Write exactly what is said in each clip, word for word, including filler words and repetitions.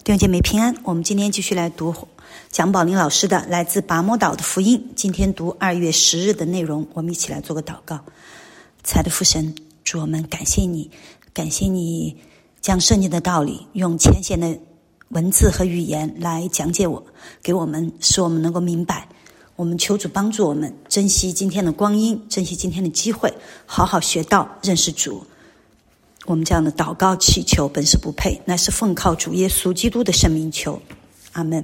弟兄姐妹平安，我们今天继续来读蒋宝林老师的来自拔摩岛的福音。今天读二月十日的内容，我们一起来做个祷告。亲爱的父神，主我们感谢你，感谢你将圣经的道理用浅显的文字和语言来讲解我，给我们，使我们能够明白。我们求主帮助我们珍惜今天的光阴，珍惜今天的机会，好好学道，认识主。我们这样的祷告祈求本是不配，乃是奉靠主耶稣基督的圣名求，阿们。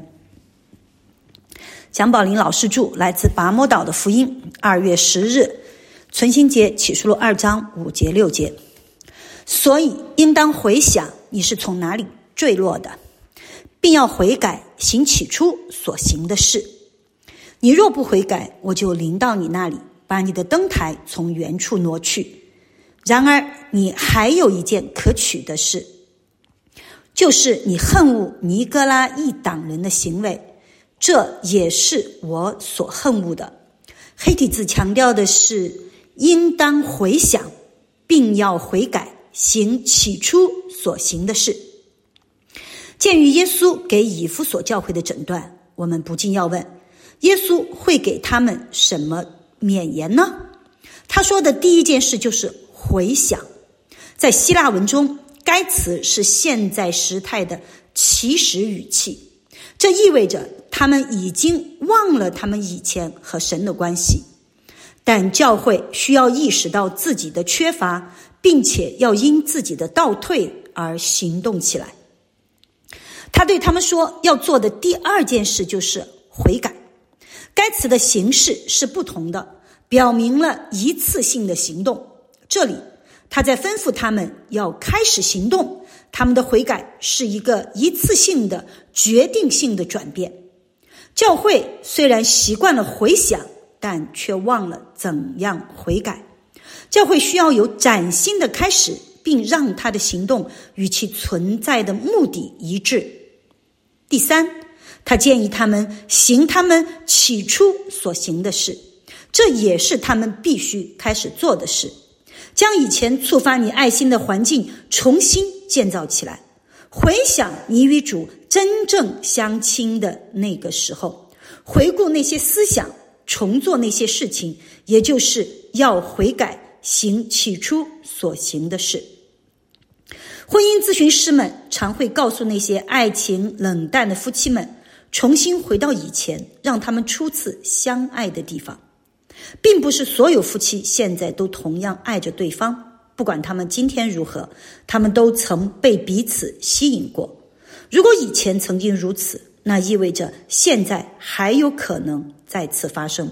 蒋宝林老师著，来自拔摩岛的福音，二月十日，存心节启示录二章五节六节。所以应当回想你是从哪里坠落的，并要悔改，行起初所行的事。你若不悔改，我就临到你那里，把你的灯台从原处挪去。然而你还有一件可取的事，就是你恨恶尼哥拉一党人的行为，这也是我所恨恶的。黑体字强调的是应当回想，并要悔改，行起初所行的事。鉴于耶稣给以弗所教会的诊断，我们不禁要问，耶稣会给他们什么勉言呢？他说的第一件事就是回想。在希腊文中，该词是现在时态的祈使语气，这意味着他们已经忘了他们以前和神的关系。但教会需要意识到自己的缺乏，并且要因自己的倒退而行动起来。他对他们说，要做的第二件事就是悔改。该词的形式是不同的，表明了一次性的行动。这里他在吩咐他们要开始行动，他们的悔改是一个一次性的决定性的转变。教会虽然习惯了回想，但却忘了怎样悔改。教会需要有崭新的开始，并让他的行动与其存在的目的一致。第三，他建议他们行他们起初所行的事，这也是他们必须开始做的事。将以前触发你爱心的环境重新建造起来，回想你与主真正相亲的那个时候，回顾那些思想，重做那些事情，也就是要悔改，行起初所行的事。婚姻咨询师们常会告诉那些爱情冷淡的夫妻们，重新回到以前，让他们初次相爱的地方。并不是所有夫妻现在都同样爱着对方，不管他们今天如何，他们都曾被彼此吸引过。如果以前曾经如此，那意味着现在还有可能再次发生。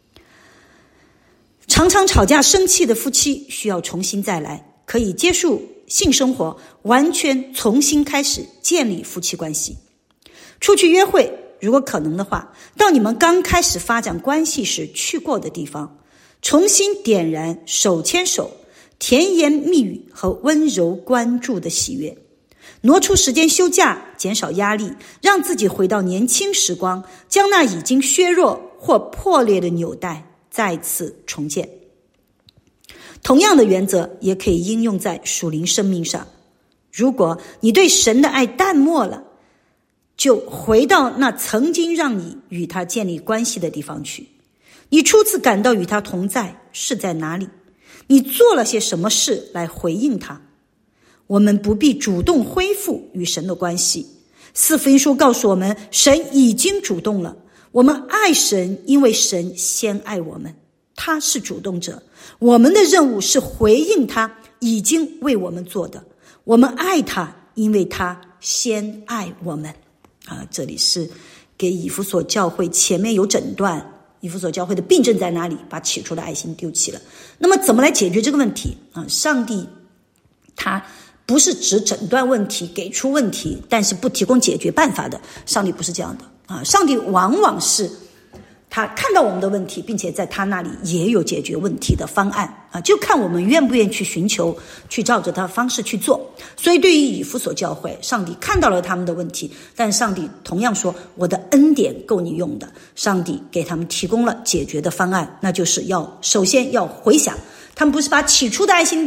常常吵架生气的夫妻需要重新再来，可以结束性生活，完全重新开始建立夫妻关系。出去约会，如果可能的话，到你们刚开始发展关系时去过的地方，重新点燃手牵手、甜言蜜语和温柔关注的喜悦。挪出时间休假，减少压力，让自己回到年轻时光，将那已经削弱或破裂的纽带再次重建。同样的原则也可以应用在属灵生命上。如果你对神的爱淡漠了，就回到那曾经让你与他建立关系的地方去。你初次感到与他同在是在哪里？你做了些什么事来回应他？我们不必主动恢复与神的关系。四福音书告诉我们，神已经主动了。我们爱神，因为神先爱我们，他是主动者。我们的任务是回应他已经为我们做的。我们爱他，因为他先爱我们。啊，这里是给以弗所教会前面有诊断，以弗所教会的病症在哪里，把起初的爱心丢弃了。那么怎么来解决这个问题啊？上帝他不是只诊断问题，给出问题，但是不提供解决办法的。上帝不是这样的啊！上帝往往是他看到我们的问题，并且在他那里也有解决问题的方案啊，就看我们愿不愿意去寻求，去照着他的方式去做。所以对于以弗所教会，上帝看到了他们的问题，但上帝同样说，我的恩典够你用的。上帝给他们提供了解决的方案，那就是要首先要回想，他们不是把起初的爱心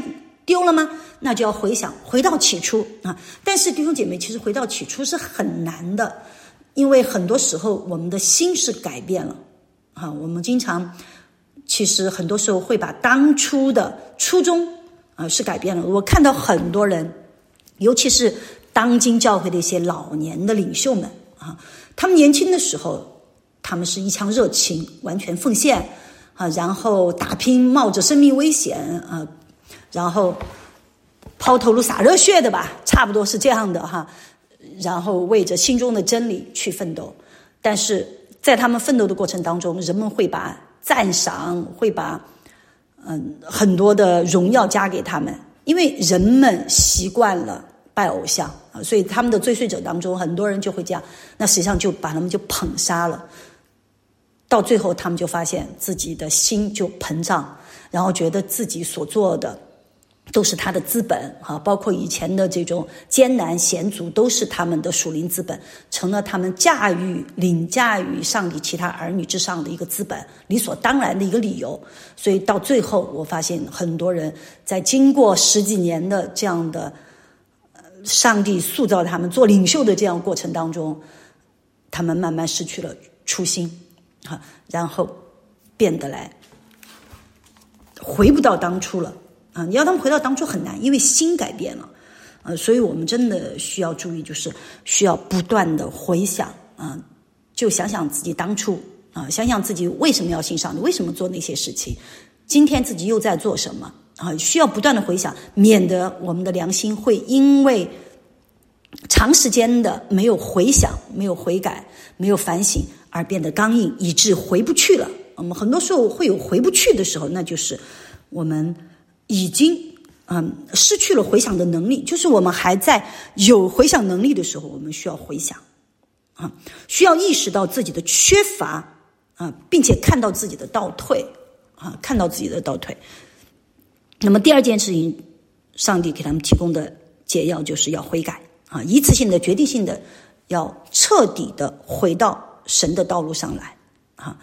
丢了吗？那就要回想，回到起初啊。但是弟兄姐妹，其实回到起初是很难的，因为很多时候我们的心是改变了啊。我们经常其实很多时候会把当初的初衷啊是改变了。我看到很多人，尤其是当今教会的一些老年的领袖们啊，他们年轻的时候，他们是一腔热情，完全奉献啊，然后打拼，冒着生命危险啊，然后抛头颅洒热血的吧，差不多是这样的哈。然后为着心中的真理去奋斗，但是在他们奋斗的过程当中，人们会把赞赏，会把嗯很多的荣耀加给他们，因为人们习惯了拜偶像啊，所以他们的追随者当中，很多人就会这样，那实际上就把他们就捧杀了。到最后，他们就发现自己的心就膨胀，然后觉得自己所做的都是他的资本啊，包括以前的这种艰难险阻都是他们的属灵资本，成了他们驾驭凌驾于上帝其他儿女之上的一个资本，理所当然的一个理由。所以到最后，我发现很多人在经过十几年的这样的上帝塑造他们做领袖的这样过程当中，他们慢慢失去了初心啊，然后变得来回不到当初了啊！你要他们回到当初很难，因为心改变了，呃，所以我们真的需要注意，就是需要不断的回想啊，就想想自己当初啊，想想自己为什么要信上帝，为什么做那些事情，今天自己又在做什么啊？需要不断的回想，免得我们的良心会因为长时间的没有回想、没有悔改、没有反省而变得刚硬，以致回不去了。我们很多时候会有回不去的时候，那就是我们已经嗯失去了回想的能力。就是我们还在有回想能力的时候，我们需要回想啊，需要意识到自己的缺乏啊，并且看到自己的倒退啊，看到自己的倒退。那么第二件事情，上帝给他们提供的解药就是要悔改啊，一次性的、决定性的，要彻底的回到神的道路上来啊。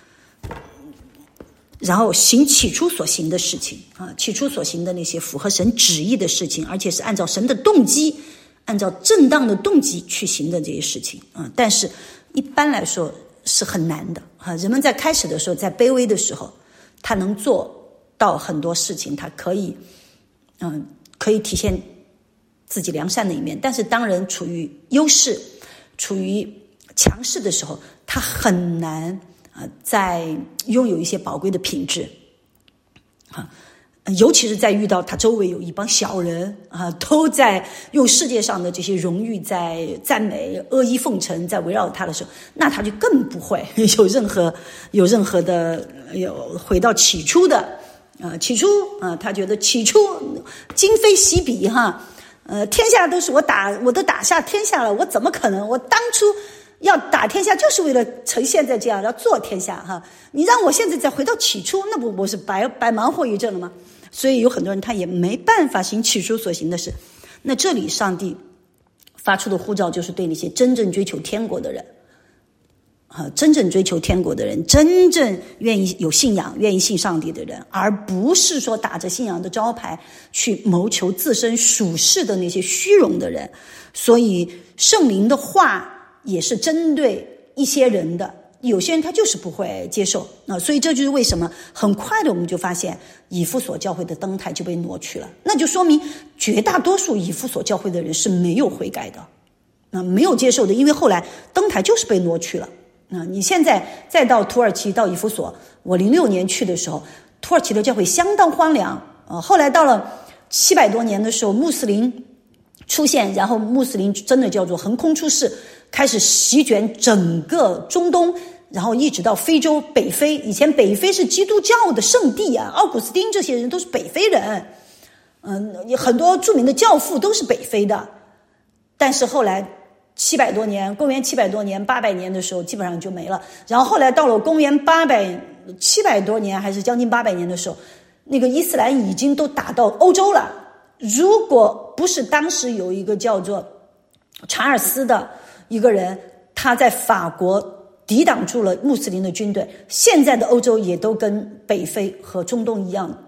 然后行起初所行的事情啊，起初所行的那些符合神旨意的事情，而且是按照神的动机，按照正当的动机去行的这些事情啊。但是一般来说是很难的啊。人们在开始的时候，在卑微的时候，他能做到很多事情，他可以嗯、呃、可以体现自己良善的一面。但是当人处于优势、处于强势的时候，他很难啊，在拥有一些宝贵的品质啊，尤其是在遇到他周围有一帮小人啊，都在用世界上的这些荣誉在赞美、阿谀奉承，在围绕他的时候，那他就更不会有任何有任何的有回到起初的啊，起初啊，他觉得起初今非昔比哈，呃，天下都是我打，我都打下天下了，我怎么可能？我当初要打天下就是为了成现在这样，要做天下哈。你让我现在再回到起初，那不我是白白忙活一阵了吗？所以有很多人他也没办法行起初所行的事。那这里上帝发出的呼召就是对那些真正追求天国的人啊，真正追求天国的人，真正愿意有信仰、愿意信上帝的人，而不是说打着信仰的招牌去谋求自身属世的那些虚荣的人。所以圣灵的话也是针对一些人的，有些人他就是不会接受啊，所以这就是为什么很快的我们就发现以弗所教会的灯台就被挪去了，那就说明绝大多数以弗所教会的人是没有悔改的啊，没有接受的，因为后来灯台就是被挪去了啊。你现在再到土耳其到以弗所，我零六年去的时候，土耳其的教会相当荒凉啊，后来到了七百多年的时候，穆斯林出现，然后穆斯林真的叫做横空出世，开始席卷整个中东，然后一直到非洲北非。以前北非是基督教的圣地啊，奥古斯丁这些人都是北非人，嗯，很多著名的教父都是北非的。但是后来七百多年，公元七百多年、八百年的时候，基本上就没了。然后后来到了公元八百七百多年，还是将近八百年的时候，那个伊斯兰已经都打到欧洲了。如果不是当时有一个叫做查尔斯的一个人，他在法国抵挡住了穆斯林的军队，现在的欧洲也都跟北非和中东一样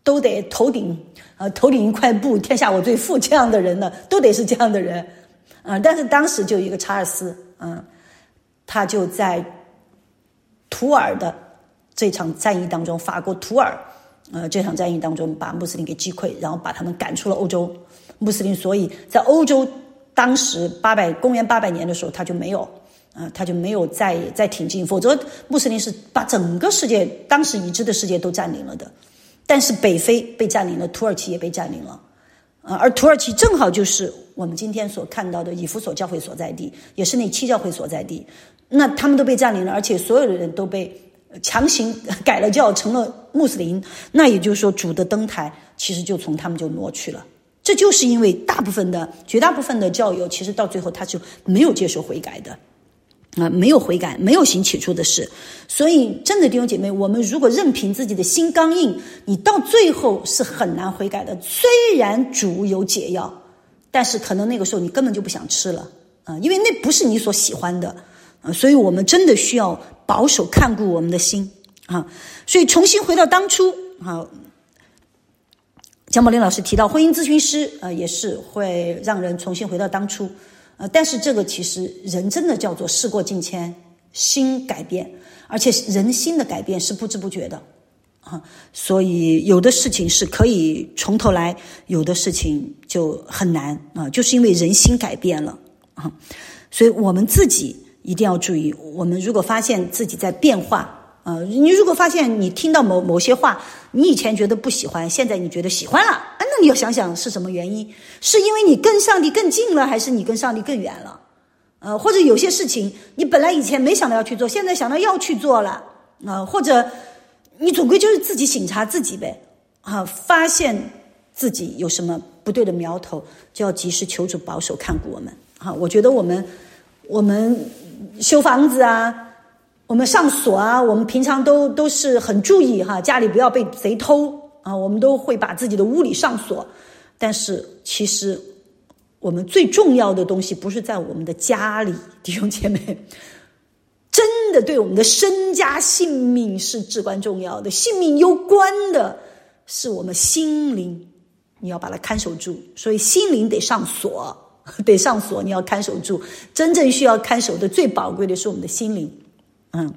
都得头顶呃头顶一块布，天下我最富这样的人呢，都得是这样的人啊、呃。但是当时就有一个查尔斯，嗯、呃，他就在图尔的这场战役当中，法国图尔呃这场战役当中把穆斯林给击溃，然后把他们赶出了欧洲。穆斯林所以在欧洲当时八百公元八百年的时候，他就没有啊、呃，他就没有再再挺进，否则穆斯林是把整个世界当时已知的世界都占领了的。但是北非被占领了，土耳其也被占领了，呃，而土耳其正好就是我们今天所看到的以弗所教会所在地，也是那七教会所在地。那他们都被占领了，而且所有的人都被强行改了教成了穆斯林，那也就是说主的登台其实就从他们就挪去了。这就是因为大部分的绝大部分的教友其实到最后他就没有接受悔改的啊、呃，没有悔改，没有行起初的事。所以真的弟兄姐妹，我们如果任凭自己的心刚硬，你到最后是很难悔改的。虽然主有解药，但是可能那个时候你根本就不想吃了啊、呃，因为那不是你所喜欢的啊、呃。所以我们真的需要保守看顾我们的心啊。所以重新回到当初啊。蒋宝林老师提到婚姻咨询师呃也是会让人重新回到当初呃但是这个其实人真的叫做事过境迁，心改变，而且人心的改变是不知不觉的啊，所以有的事情是可以从头来，有的事情就很难啊，就是因为人心改变了啊，所以我们自己一定要注意，我们如果发现自己在变化呃，你如果发现你听到某某些话，你以前觉得不喜欢，现在你觉得喜欢了，啊，那你要想想是什么原因？是因为你跟上帝更近了，还是你跟上帝更远了？呃，或者有些事情你本来以前没想到要去做，现在想到要去做了，呃，或者你总归就是自己省察自己呗，啊，发现自己有什么不对的苗头，就要及时求主保守看顾我们。啊，我觉得我们我们修房子啊。我们上锁啊，我们平常都都是很注意哈，家里不要被贼偷啊，我们都会把自己的屋里上锁。但是其实我们最重要的东西不是在我们的家里，弟兄姐妹，真的对我们的身家性命是至关重要的，性命攸关的是我们心灵，你要把它看守住。所以心灵得上锁，得上锁，你要看守住。真正需要看守的最宝贵的是我们的心灵。嗯，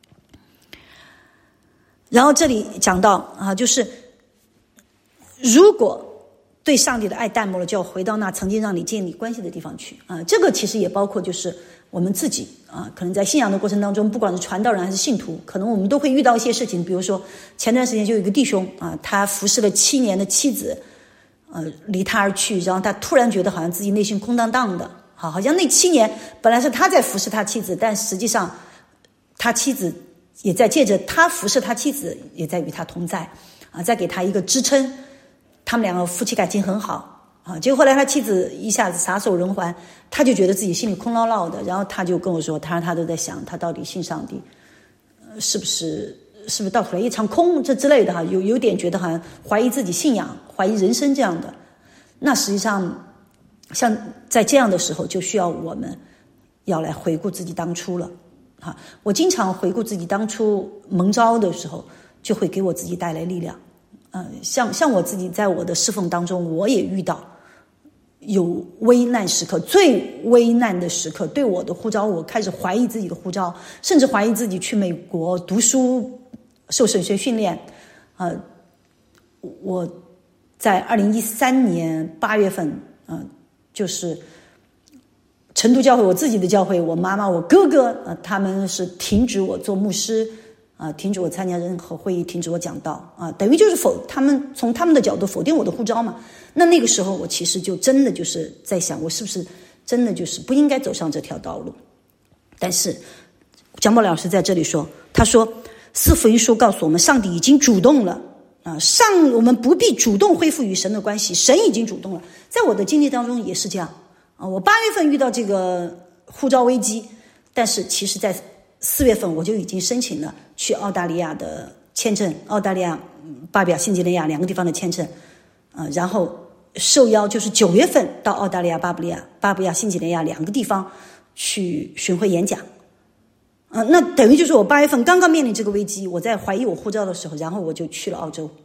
然后这里讲到啊，就是如果对上帝的爱淡漠了，就要回到那曾经让你建立关系的地方去啊。这个其实也包括就是我们自己啊，可能在信仰的过程当中，不管是传道人还是信徒，可能我们都会遇到一些事情。比如说前段时间就有一个弟兄啊，他服侍了七年的妻子，呃，离他而去，然后他突然觉得好像自己内心空荡荡的，好，好像那七年本来是他在服侍他妻子，但实际上他妻子也在借着他服侍他妻子，也在与他同在啊，在给他一个支撑。他们两个夫妻感情很好啊，结果后来他妻子一下子撒手人寰，他就觉得自己心里空落落的，然后他就跟我说，他他都在想，他到底信上帝，呃、是不是是不是到头来一场空这之类的哈，有有点觉得好像怀疑自己信仰，怀疑人生这样的。那实际上，像在这样的时候，就需要我们要来回顾自己当初了。哈，我经常回顾自己当初蒙召的时候，就会给我自己带来力量。呃，像像我自己在我的侍奉当中，我也遇到有危难时刻，最危难的时刻，对我的呼召，我开始怀疑自己的呼召，甚至怀疑自己去美国读书、受神学训练。呃，我在二零一三年八月份，呃，就是成都教会，我自己的教会，我妈妈、我哥哥，呃，他们是停止我做牧师。啊，停止我参加任何会议，停止我讲道啊，等于就是否他们从他们的角度否定我的呼召嘛。那那个时候我其实就真的就是在想，我是不是真的就是不应该走上这条道路。但是蒋宝老师在这里说，他说四福音书告诉我们，上帝已经主动了啊，上我们不必主动恢复与神的关系，神已经主动了。在我的经历当中也是这样啊，我八月份遇到这个呼召危机，但是其实在四月份我就已经申请了去澳大利亚的签证，澳大利亚、巴比亚、新几内亚两个地方的签证，呃，然后受邀就是九月份到澳大利亚、巴布亚、巴布亚、新几内亚两个地方去巡回演讲，呃，那等于就是我八月份刚刚面临这个危机，我在怀疑我护照的时候，然后我就去了澳洲，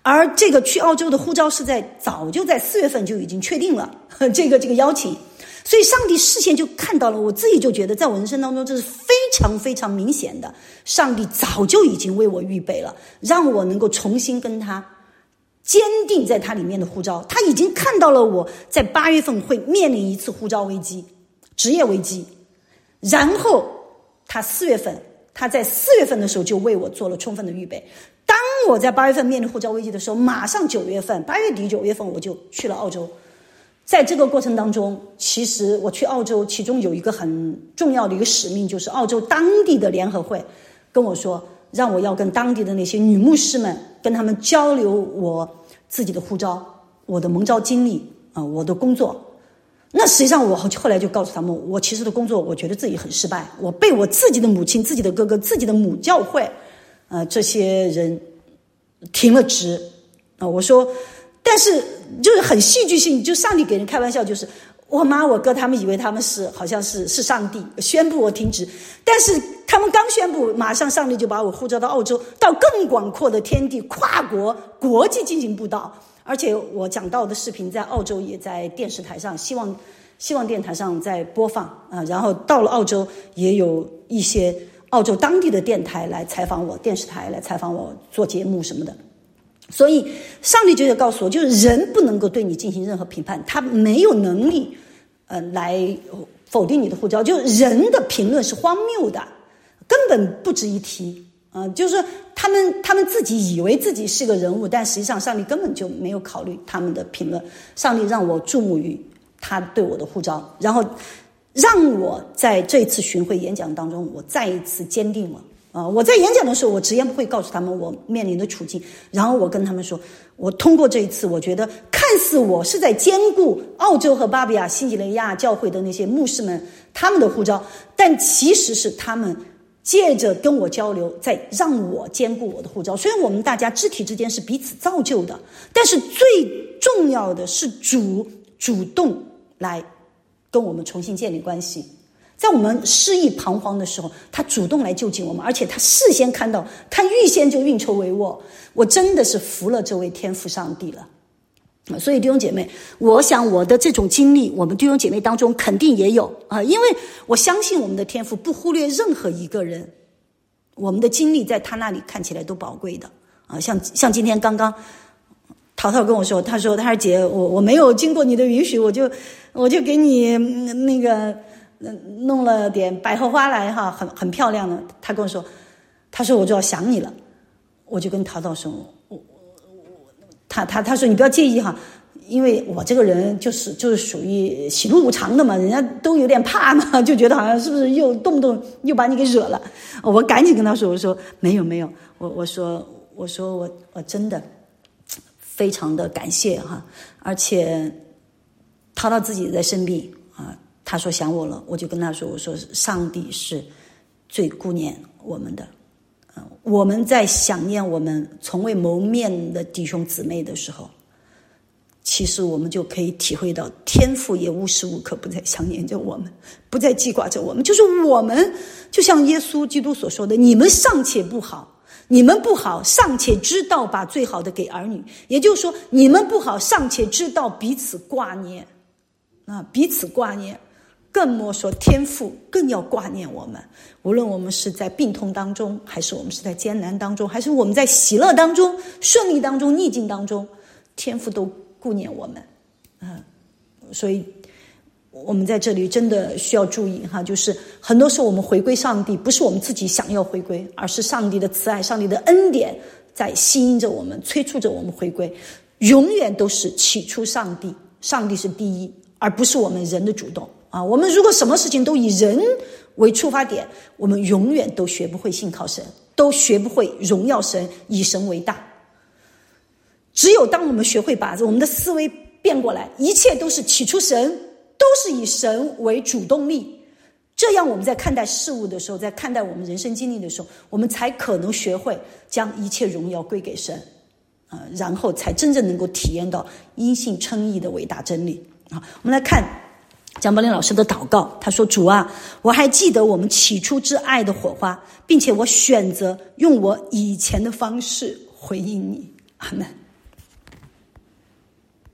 而这个去澳洲的呼召是在早就在四月份就已经确定了这个这个邀请，所以上帝事先就看到了，我自己就觉得在我人生当中这是非常非常明显的，上帝早就已经为我预备了，让我能够重新跟他坚定在他里面的呼召。他已经看到了我在八月份会面临一次呼召危机，职业危机，然后他四月份他在四月份的时候就为我做了充分的预备。当我在八月份面临呼召危机的时候，马上九月份八月底九月份我就去了澳洲。在这个过程当中，其实我去澳洲其中有一个很重要的一个使命，就是澳洲当地的联合会跟我说，让我要跟当地的那些女牧师们跟他们交流我自己的呼召，我的蒙召经历啊、呃，我的工作。那实际上我后来就告诉他们，我其实的工作我觉得自己很失败，我被我自己的母亲、自己的哥哥、自己的母教会呃这些人停了职啊、呃、我说但是就是很戏剧性，就上帝给人开玩笑，就是我妈我哥他们以为他们是好像是是上帝宣布我停职，但是他们刚宣布，马上上帝就把我呼召到澳洲，到更广阔的天地，跨国国际进行布道。而且我讲到的视频在澳洲也在电视台上，希望希望电台上在播放啊，然后到了澳洲也有一些澳洲当地的电台来采访我，电视台来采访我做节目什么的。所以上帝就告诉我，就是人不能够对你进行任何评判，他没有能力呃来否定你的呼召，就人的评论是荒谬的，根本不值一提啊、呃！就是他们他们自己以为自己是个人物，但实际上上帝根本就没有考虑他们的评论。上帝让我注目于他对我的呼召，然后让我在这次巡回演讲当中，我再一次坚定了啊、呃！我在演讲的时候，我直言不讳告诉他们我面临的处境，然后我跟他们说，我通过这一次，我觉得看似我是在兼顾澳洲和巴比亚新几内亚教会的那些牧师们他们的呼召，但其实是他们借着跟我交流，在让我兼顾我的呼召。虽然我们大家肢体之间是彼此造就的，但是最重要的是主主动来跟我们重新建立关系。在我们失意彷徨的时候，他主动来救济我们，而且他事先看到，他预先就运筹帷幄。我真的是服了这位天父上帝了。所以弟兄姐妹，我想我的这种经历，我们弟兄姐妹当中肯定也有啊，因为我相信我们的天父不忽略任何一个人，我们的经历在他那里看起来都宝贵的啊。像像今天刚刚淘淘跟我说，他说他说姐，我我没有经过你的允许，我就我就给你那个弄了点百合花来哈，很很漂亮的。他跟我说，他说我就要想你了。我就跟淘淘说，我我他他他说你不要介意哈，因为我这个人就是就是属于喜怒无常的嘛，人家都有点怕嘛，就觉得好像是不是又动不动又把你给惹了。我赶紧跟他说，我说没有没有，我我说我说我我真的非常的感谢哈，而且淘淘自己在生病啊。他说想我了，我就跟他说，我说上帝是最顾念我们的，呃、我们在想念我们从未谋面的弟兄姊妹的时候，其实我们就可以体会到天父也无时无刻不在想念着我们，不再记挂着我们。就是我们就像耶稣基督所说的，你们尚且不好，你们不好尚且知道把最好的给儿女，也就是说你们不好尚且知道彼此挂念啊，彼此挂念，更莫说天父更要挂念我们。无论我们是在病痛当中，还是我们是在艰难当中，还是我们在喜乐当中、顺利当中、逆境当中，天父都顾念我们啊。所以我们在这里真的需要注意哈，就是很多时候我们回归上帝，不是我们自己想要回归，而是上帝的慈爱、上帝的恩典在吸引着我们，催促着我们回归。永远都是起初上帝，上帝是第一，而不是我们人的主动啊。我们如果什么事情都以人为出发点，我们永远都学不会信靠神，都学不会荣耀神，以神为大。只有当我们学会把我们的思维变过来，一切都是起初神，都是以神为主动力，这样我们在看待事物的时候，在看待我们人生经历的时候，我们才可能学会将一切荣耀归给神，呃，然后才真正能够体验到因信称义的伟大真理啊。我们来看蒋宝林老师的祷告，他说：主啊，我还记得我们起初之爱的火花，并且我选择用我以前的方式回应你。阿们。